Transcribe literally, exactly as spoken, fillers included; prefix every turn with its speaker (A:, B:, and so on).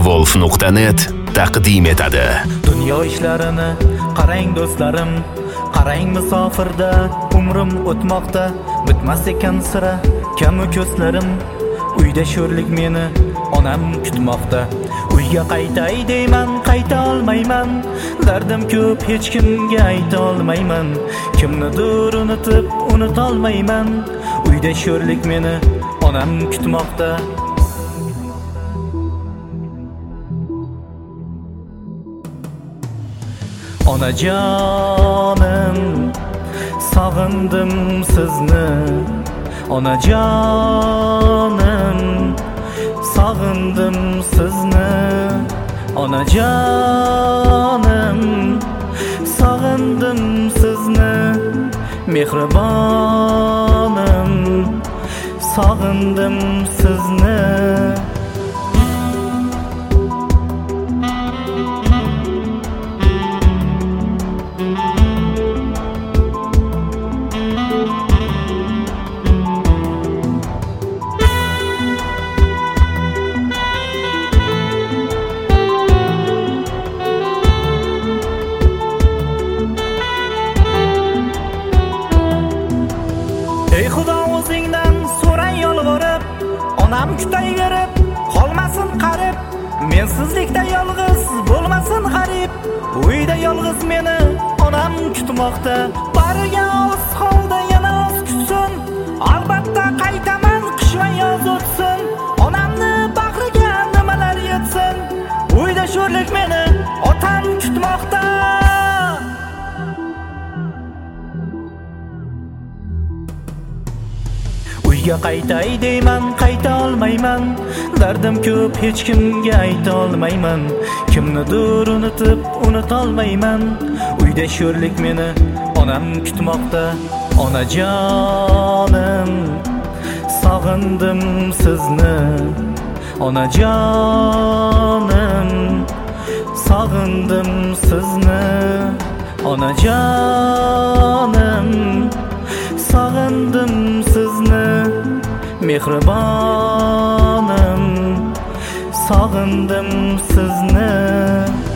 A: wolf nuqta net taqdim etadi.
B: Dunyo ishlarini qarang do'stlarim, qarang musofirda umrim o'tmoqda, bitmas ekan sira kamu ko'zlarim. Uyda sho'rlik meni onam kutmoqda. Uyga qaytay deyman, qayta olmayman. Dardim ko'p, hech kimga ayta olmayman. Kimnidir unutib, unuta olmayman. Uyda sho'rlik meni onam kutmoqda. Onajonim, sog'indim sizni. Onajonim, sog'indim sizni. Onajonim, sog'indim sizni. Mehribonim, sog'indim sizni. Ey Xudo o'zingdan so'ray yolg'irib, onam kutayverib, qolmasin qarib. Mensizlikda yolg'iz bo'lmasin g'arib. Uyda yolg'iz meni onam kutmoqda. Bariga oz qoldi, yana oz kutsin. Albatta qaytaman, qish va yoz o'tsin. Onamni bag'riga nimalar yetsin. Uyda sho'rlik meni otam kutmoqda. Uyga qaytay deyman, qayta olmayman. Dardim ko'p, hech kimga ayta olmayman. Kimnidir unutib, unuta olmayman. Uyda sho'rlik meni onam kutmoqda. Onajonim, sog'indim sizni. Onajonim, sog'indim sizni. Onajonim, sog'indim sizni. Mehribonim, sog'indim sizni.